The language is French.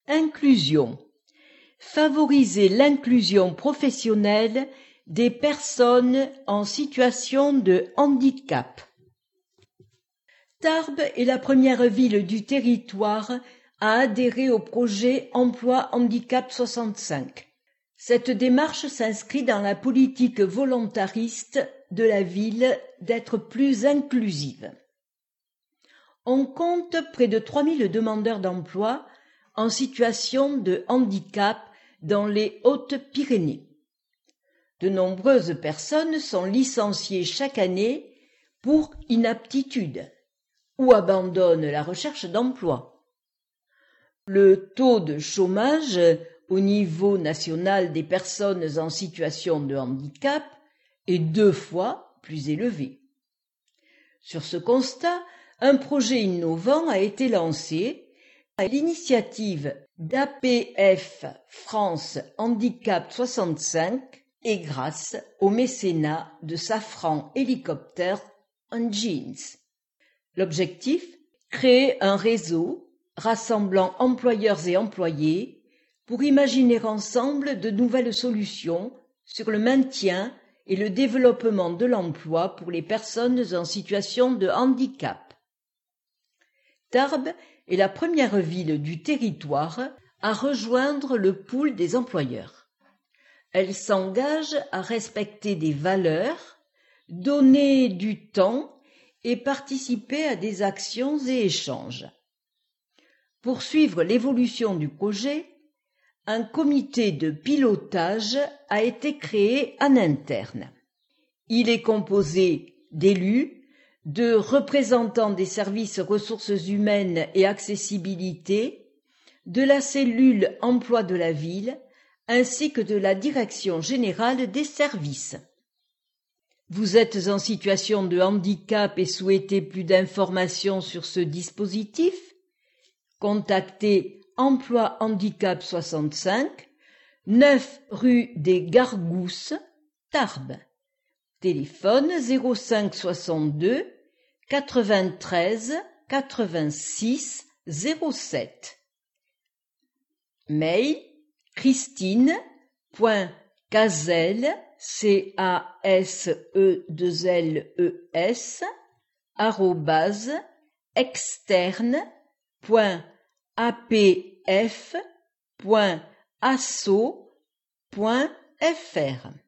Inclusion. Favoriser l'inclusion professionnelle des personnes en situation de handicap. Tarbes est la première ville du territoire à adhérer au projet Emploi Handicap 65. Cette démarche s'inscrit dans la politique volontariste de la ville d'être plus inclusive. On compte près de 3000 demandeurs d'emploi en situation de handicap dans les Hautes-Pyrénées. De nombreuses personnes sont licenciées chaque année pour inaptitude ou abandonnent la recherche d'emploi. Le taux de chômage au niveau national des personnes en situation de handicap est 2 fois plus élevé. Sur ce constat, un projet innovant a été lancé à l'initiative d'APF France Handicap 65 et grâce au mécénat de Safran Helicopter Engines. L'objectif, créer un réseau rassemblant employeurs et employés pour imaginer ensemble de nouvelles solutions sur le maintien et le développement de l'emploi pour les personnes en situation de handicap. Tarbes est la première ville du territoire à rejoindre le pool des employeurs. Elle s'engage à respecter des valeurs, donner du temps et participer à des actions et échanges. Pour suivre l'évolution du projet, un comité de pilotage a été créé en interne. Il est composé d'élus, de représentants des services ressources humaines et accessibilité, de la cellule emploi de la ville, ainsi que de la direction générale des services. Vous êtes en situation de handicap et souhaitez plus d'informations sur ce dispositif? Contactez Emploi Handicap 65, 9 rue des Gargousses, Tarbes. Téléphone 05 62 93 86 07. Mail christine.caselles @externe.apf.asso.fr